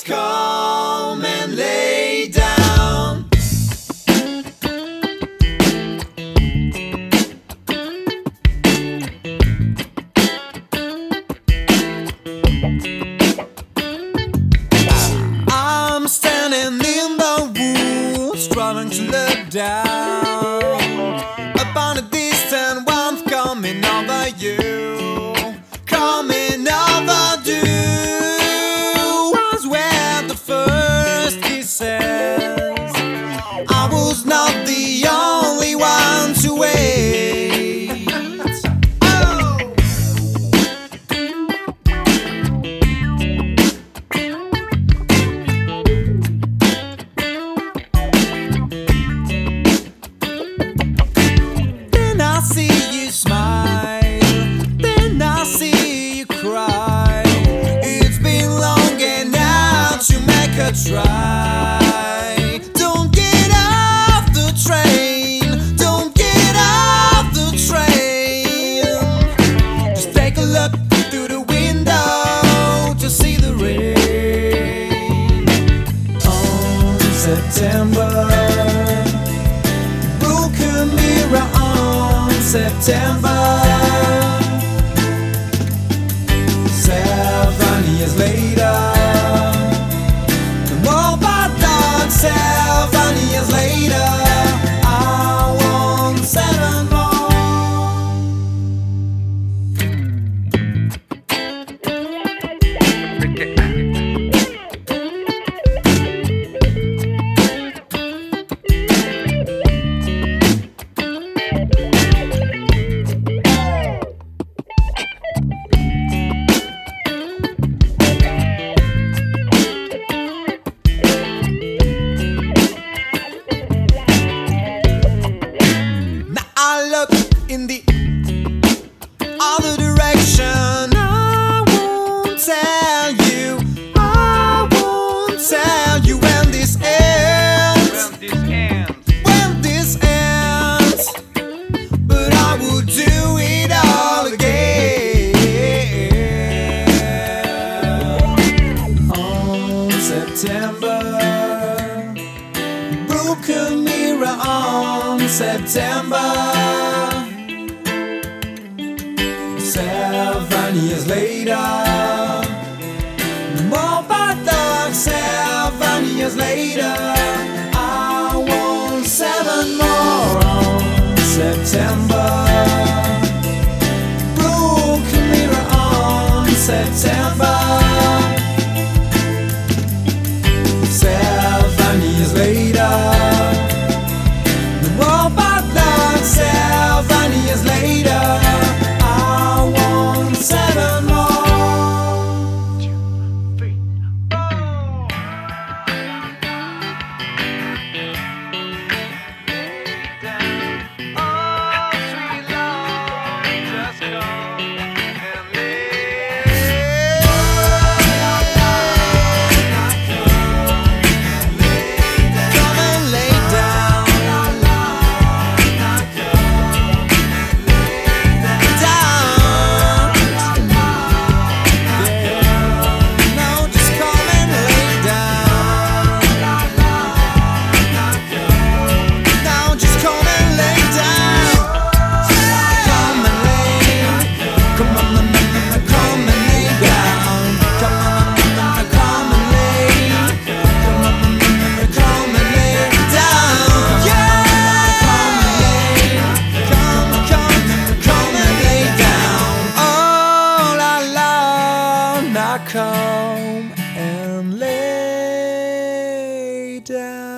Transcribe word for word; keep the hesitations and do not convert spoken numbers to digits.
just come and lay down. I'm standing in the woods, trying to look down upon a distant warmth coming over you, coming over you. Was where the first kisses. I was not the only one to wait. Oh. Then I see you smile, then I see you cry. It's been long enough to make a try. Don't get off the train, don't get off the train. Just take a look through the window to see the rain. On September, broken mirror on September. Seven years later, come on, bad dog. Seven years later, I want seven more. I look in the other direction. I won't tell you, I won't tell you when this ends, when this ends. But I will do it all again. On September, broken mirror on September. Seven years later, more bad luck. Seven years later, I want seven more. On September, broken mirror on September. Seven years later, more bad luck. Seven years later, I want seven more. Come and lay down.